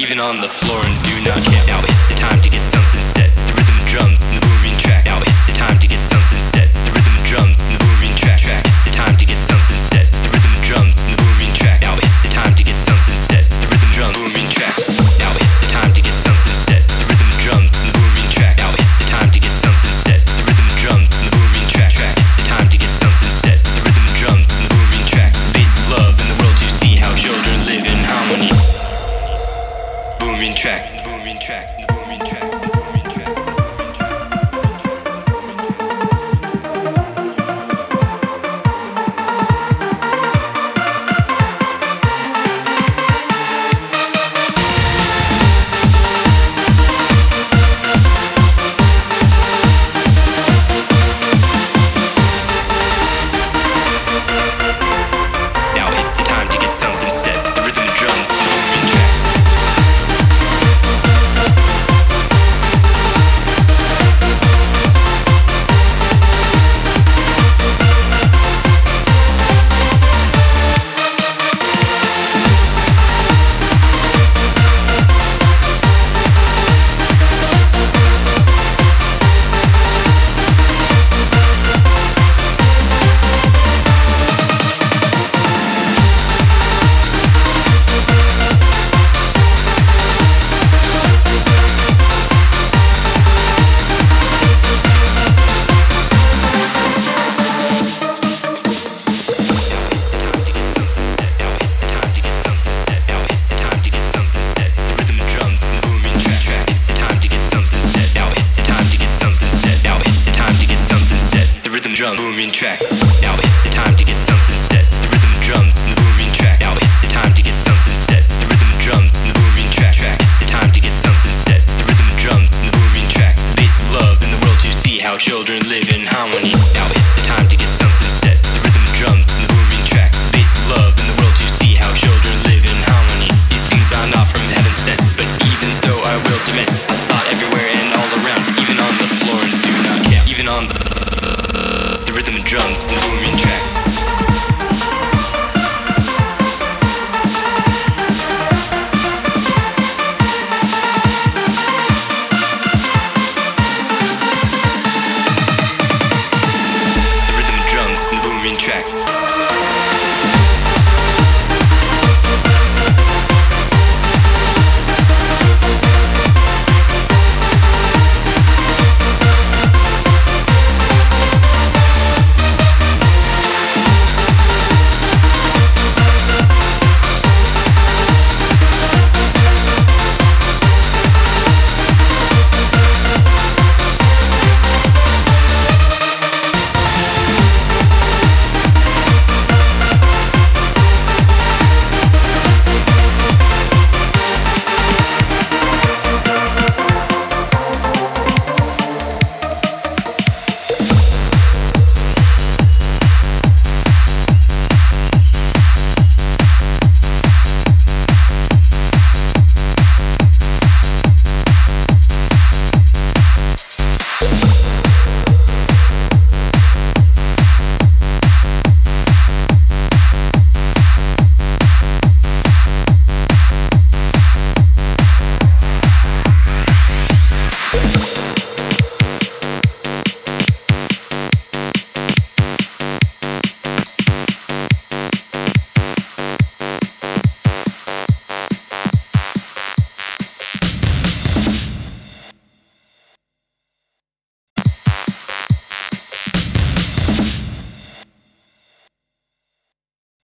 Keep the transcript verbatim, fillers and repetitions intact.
even on the floor and do not care. Now it's the time to get something set. The rhythm of drums and the booming track. Now it's the time to get something set. The rhythm of drums and the booming track. It's the time to get something set. The rhythm of drums and the booming track. Now it's the time to get something set. The rhythm drum booming track. Now it's the time to get something set. The rhythm of drums and the booming track. Now it's the time to get something set. The rhythm of drums and the booming track. It's the time to get something set. The rhythm of drums and the booming track. The bass of love in the world to see how children live in harmony. Booming track, booming track, booming track, booming track. Now it's the time to get something set. The rhythm of drums and the booming track. Drum booming track. Now it's